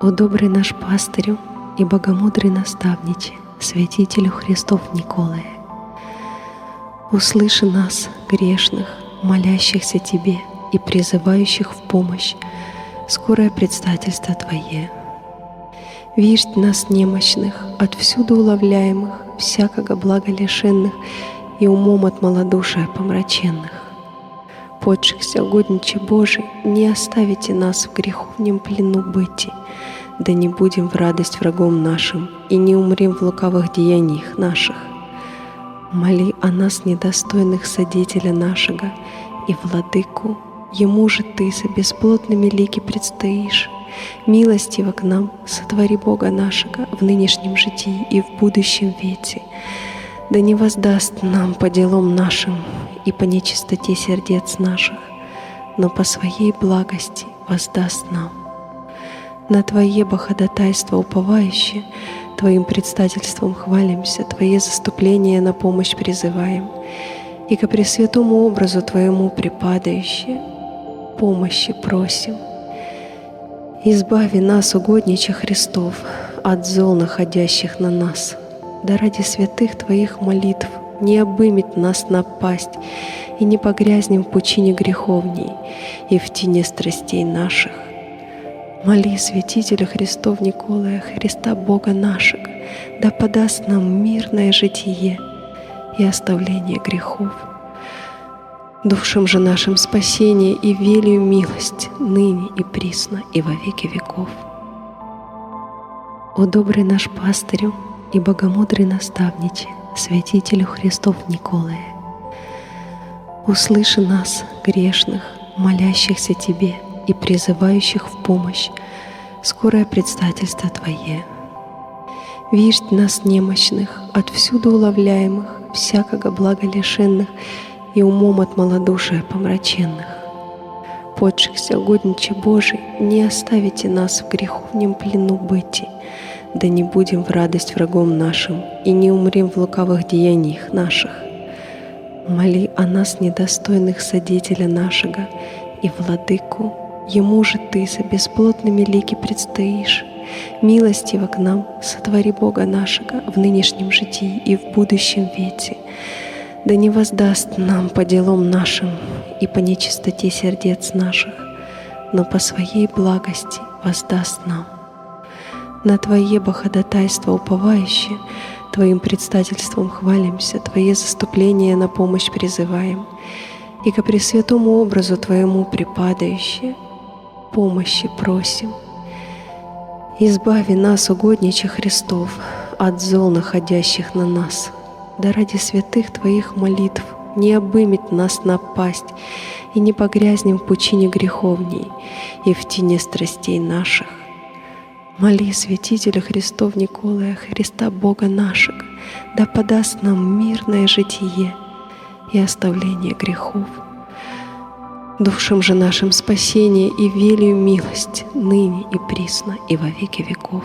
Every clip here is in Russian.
О добрый наш пастырю и богомудрый наставниче, святителю Христов Николае, услыши нас, грешных, молящихся Тебе и призывающих в помощь скорое предстательство Твое. Виждь нас немощных, отвсюду уловляемых, всякого блага лишенных и умом от малодушия помраченных. Подшихся, угодниче Божий, не оставите нас в греховнем плену быти, да не будем в радость врагом нашим и не умрем в лукавых деяниях наших. Моли о нас, недостойных содетеля нашего, и владыку, ему же ты со бесплотными лики предстоишь. Милостиво к нам сотвори Бога нашего в нынешнем житии и в будущем веке, да не воздаст нам по делам нашим и по нечистоте сердец наших, но по своей благости воздаст нам. На Твое ходатайство уповающее, Твоим предстательством хвалимся, Твое заступление на помощь призываем, и ко пресвятому образу Твоему припадающее помощи просим. Избави нас, угодниче Христов, от зол, находящих на нас, да ради святых Твоих молитв не обымет нас напасть и не погрязнем в пучине греховней и в тени страстей наших. Моли святителя Христов Николая, Христа Бога нашего, да подаст нам мирное житие и оставление грехов. Душам же нашим спасение и велию милость ныне и присно и во веки веков. О добрый наш пастырю и богомудрый наставниче, святителю Христов Николае, услыши нас, грешных, молящихся Тебе и призывающих в помощь скорое предстательство Твое. Виждь нас немощных, отвсюду уловляемых, всякого блага лишенных и умом от малодушия помраченных. Подшихся, угодниче Божий, не оставите нас в греховнем плену быти, да не будем в радость врагом нашим и не умрем в лукавых деяниях наших. Моли о нас, недостойных содетеля нашего, и владыку, ему же ты со бесплотными лики предстоишь. Милостиво к нам сотвори Бога нашего в нынешнем житии и в будущем веке, да не воздаст нам по делам нашим и по нечистоте сердец наших, но по своей благости воздаст нам. На Твое ходатайство уповающее, Твоим предстательством хвалимся, Твое заступление на помощь призываем, и ко пресвятому образу Твоему припадающее помощи просим. Избави нас, угодниче Христов, от зол, находящих на нас, да ради святых Твоих молитв не обымет нас напасть и не погрязнем в пучине греховней и в тени страстей наших. Моли святителя Христов Николая, Христа Бога нашего, да подаст нам мирное житие и оставление грехов. Душам же нашим спасение и велию милость ныне и присно и во веки веков.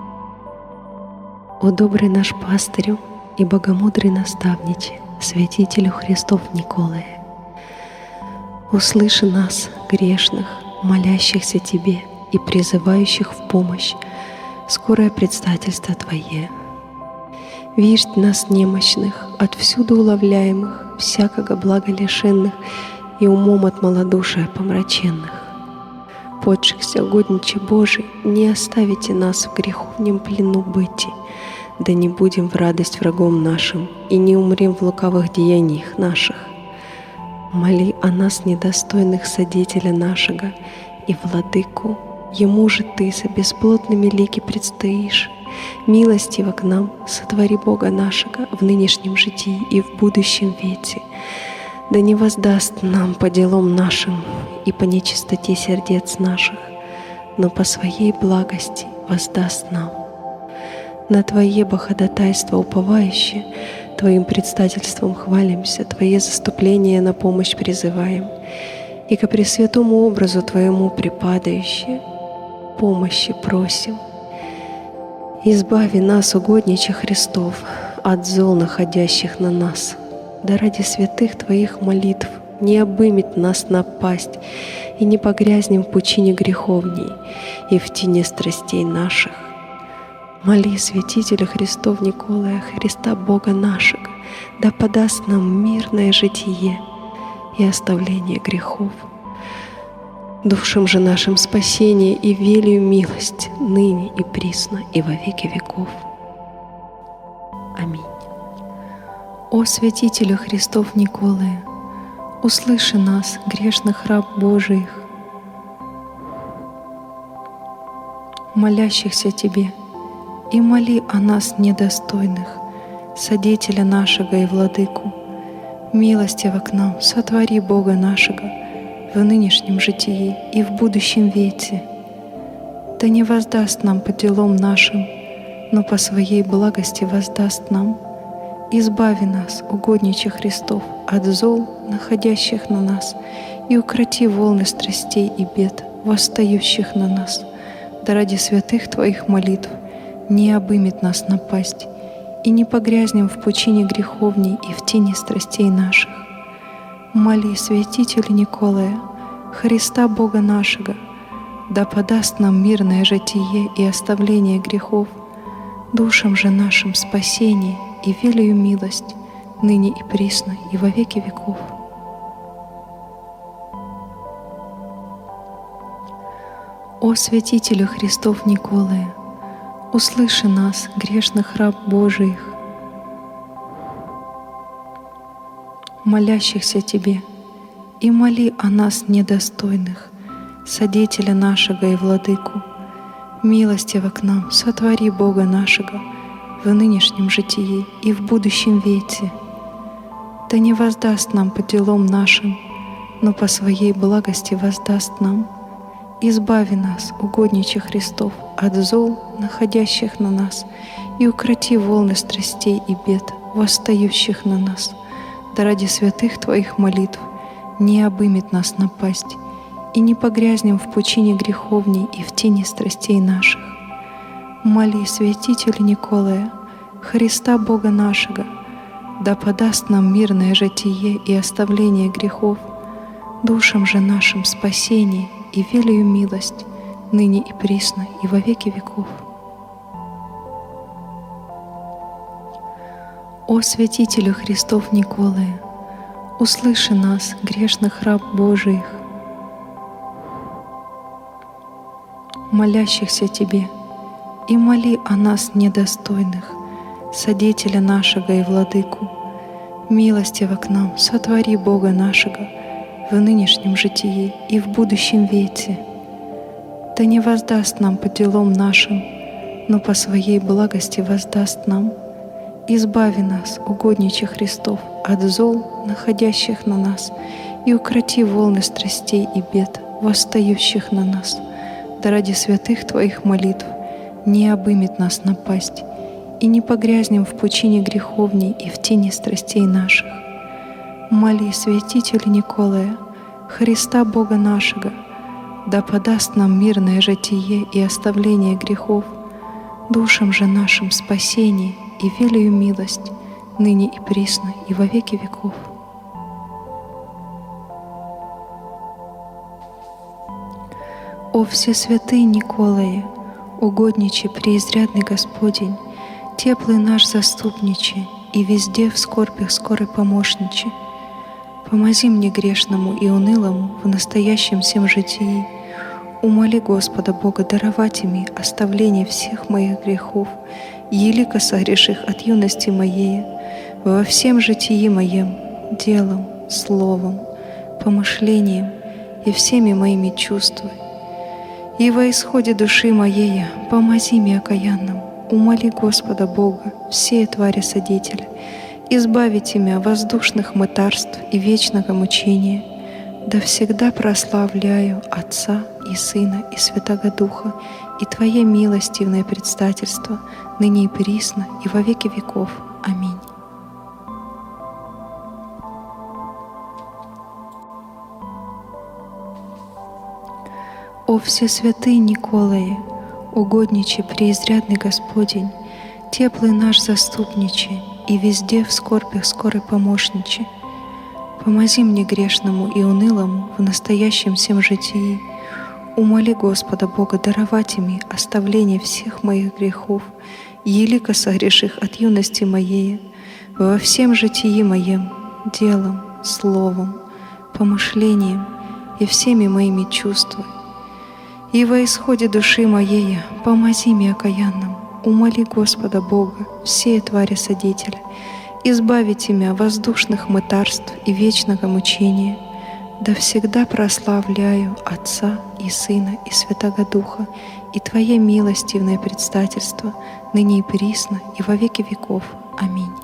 О добрый наш пастырю и богомудрый наставниче, святителю Христов Николае, услыши нас, грешных, молящихся Тебе и призывающих в помощь скорое предстательство Твое. Виждь нас немощных, отвсюду уловляемых, всякого блага лишенных и умом от малодушия помраченных. Подшихся, угодниче Божий, не оставите нас в греховнем плену быти, да не будем в радость врагом нашим и не умрем в лукавых деяниях наших. Моли о нас, недостойных содетеля нашего, и владыку, ему же ты со бесплотными лики предстоишь. Милостиво к нам сотвори Бога нашего в нынешнем житии и в будущем веке, да не воздаст нам по делам нашим и по нечистоте сердец наших, но по своей благости воздаст нам. На Твое ходатайство уповающее, Твоим предстательством хвалимся, Твое заступление на помощь призываем, и ко пресвятому образу Твоему припадающее помощи просим. Избави нас, угодниче Христов, от зол, находящих на нас, да ради святых Твоих молитв не обымет нас напасть, и не погрязнем в пучине греховней и в тени страстей наших. Моли святителя Христов Николая, Христа Бога нашего, да подаст нам мирное житие и оставление грехов. Душам же нашим спасение и велию милость ныне и присно и во веки веков. Аминь. О святителю Христов Николая, услыши нас, грешных раб Божиих, молящихся Тебе, и моли о нас недостойных, содетеля нашего и владыку, милостиво к нам сотвори Бога нашего в нынешнем житии и в будущем веке. Да не воздаст нам по делам нашим, но по Своей благости воздаст нам. Избави нас, угодниче Христов, от зол, находящих на нас, и укроти волны страстей и бед, восстающих на нас. Да ради святых Твоих молитв не обымет нас напасть, и не погрязнем в пучине греховней и в тени страстей наших. Моли святителя Николая, Христа Бога нашего, да подаст нам мирное житие и оставление грехов, душам же нашим спасение и велию милость ныне и присно и во веки веков. О святителю Христов Николая, услыши нас, грешных раб Божиих, молящихся Тебе, и моли о нас недостойных, содетеля нашего и владыку, милостиво к нам сотвори Бога нашего в нынешнем житии и в будущем веке. Да не воздаст нам по делам нашим, но по Своей благости воздаст нам. Избави нас, угодниче Христов, от зол, находящих на нас, и укроти волны страстей и бед, восстающих на нас. Да ради святых Твоих молитв не обымет нас напасть, и не погрязнем в пучине греховней и в тени страстей наших. Моли святителя Николая, Христа Бога нашего, да подаст нам мирное житие и оставление грехов, душам же нашим спасение и велию милость ныне и присно и во веки веков. О святителю Христов Николая, услыши нас, грешных раб Божиих, молящихся Тебе, и моли о нас недостойных, содетеля нашего и владыку, милостиво к нам сотвори Бога нашего в нынешнем житии и в будущем веке. Да не воздаст нам по делам нашим, но по Своей благости воздаст нам. Избави нас, угодниче Христов, от зол, находящих на нас, и укроти волны страстей и бед, восстающих на нас. Да ради святых Твоих молитв не обымет нас напасть, и не погрязнем в пучине греховней и в тени страстей наших. Моли святителя Николая, Христа Бога нашего, да подаст нам мирное житие и оставление грехов, душам же нашим спасение и велию милость ныне и присно и во веки веков. О всесвятый Николае, угодниче преизрядный Господень, теплый наш заступниче и везде в скорбях скорый помощниче, помози мне грешному и унылому в настоящем всем житии. Умоли Господа Бога даровать ими оставление всех моих грехов, елико согреших от юности моей, во всем житии моем, делом, словом, помышлением и всеми моими чувствами. И во исходе души моей помози мне окаянным, умоли Господа Бога, все твари содетеля, избавить меня воздушных мытарств и вечного мучения, да всегда прославляю Отца и Сына и Святого Духа и Твое милостивное предстательство ныне и присно и во веки веков. Аминь. О всесвятый Николае, угодниче преизрядный Господень, теплый наш заступниче и везде в скорбях скорый помощниче, Помози мне грешному и унылому в настоящем всем житии. Умоли Господа Бога даровать ими оставление всех моих грехов, елико согреших от юности моей, во всем житии моем, делом, словом, помышлением и всеми моими чувствами. И во исходе души моей помози мне окаянным, умоли Господа Бога, все твари содителя, избавить меня воздушных мытарств и вечного мучения, да всегда прославляю Отца и Сына и Святого Духа, и Твое милостивное предстательство, ныне и присно, и во веки веков. Аминь.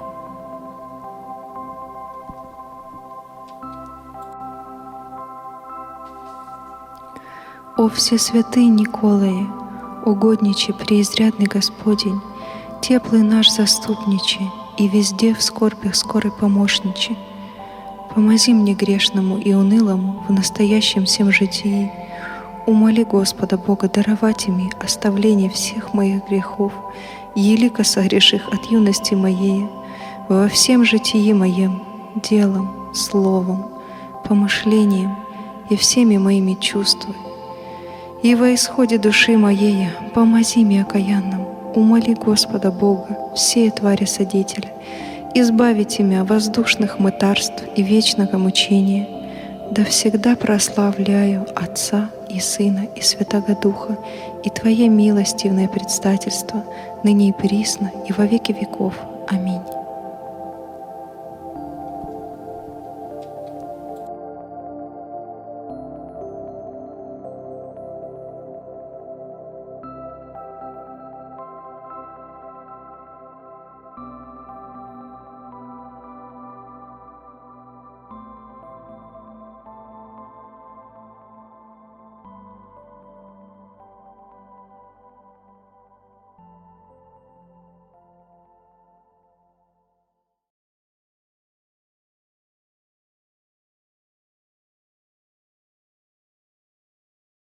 О Всесвятый Николае, угодниче преизрядный Господень, теплый наш заступниче, и везде в скорбях скорый помощниче, помози мне грешному и унылому в настоящем всем житии. Умоли Господа Бога даровать ими оставление всех моих грехов, елико согреших от юности моей, во всем житии моем, делом, словом, помышлением и всеми моими чувствами. И во исходе души моей помози мне окаянным, умоли Господа Бога, все твари содителя, избавить меня воздушных мытарств и вечного мучения, да всегда прославляю Отца и Сына и Святого Духа, и Твое милостивное предстательство, ныне и присно, и во веки веков. Аминь.